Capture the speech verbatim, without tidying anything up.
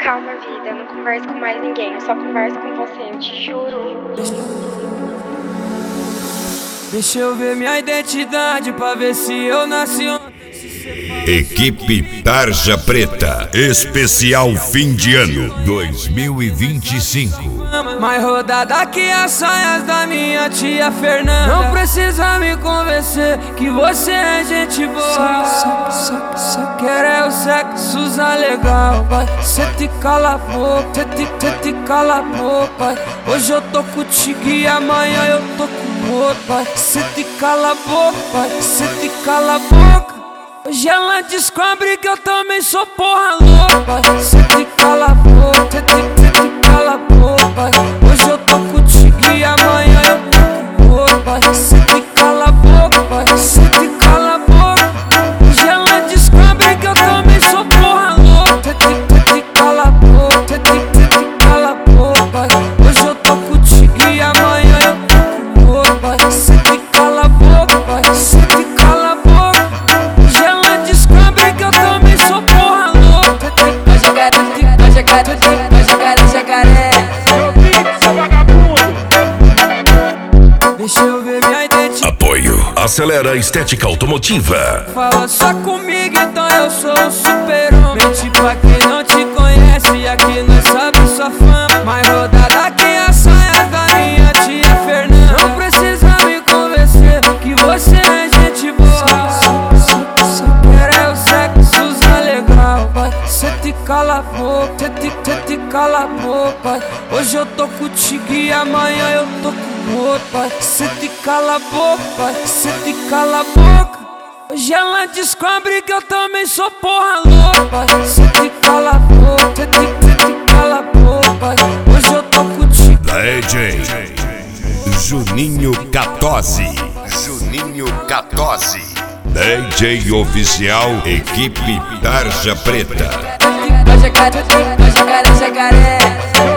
Calma, vida, eu não converso com mais ninguém, eu só converso com você, eu te juro. Deixa eu ver minha identidade pra ver se eu nasci ontem. Equipe Tarja Preta, especial fim de ano dois mil e vinte e cinco. Mais rodada que as saias da minha tia Fernanda. Não precisa me convencer que você é gente boa. Só, só, só quero é o sexo usar legal, vai. Cê te cala a boca, cê te, cê te cala a boca, vai. Hoje eu tô contigo e amanhã eu tô com outro, vai. Cê te cala a boca, vai. Cê te cala a boca. Hoje ela descobre que eu também sou porra louca. Cê te cala a boca, cê te, cê te cala a boca. Hoje eu tô contigo e amanhã eu tô com outro. Cê te cala a boca, cê te cala a boca. Hoje ela descobre que eu também sou porra louca. Cê te, cê te cala a boca, cê te, cê te cala a boca. Hoje eu tô contigo e amanhã eu tô com outro. Cê te cala a boca, cê te cala a boca. Deixa eu ver minha identidade. Apoio Acelera Estética Automotiva. Fala só comigo, então eu sou o super-homem. Mente pra quem não te conhece, aqui nós sabe sua fama. Mais rodada que as saias da minha tia Fernanda. Não precisa me convencer que você é gente boa. Só, só, só quero é o sexo usar legal, vai. Cê te cala a boca, cê te, cê te cala a boca, vai. Hoje eu tô contigo e amanhã eu tô com outro, vai. Cê te cala a boca, vai. Cê te cala a boca. Hoje ela descobre que eu também sou porra louca, vai. Cê te cala a boca, cê te, cê te cala a boca, vai. Hoje eu tô contigo. D J Juninho Catozzi. Juninho Catozzi. D J oficial, equipe Tarja Preta. Jacaré, jacaré, jacaré.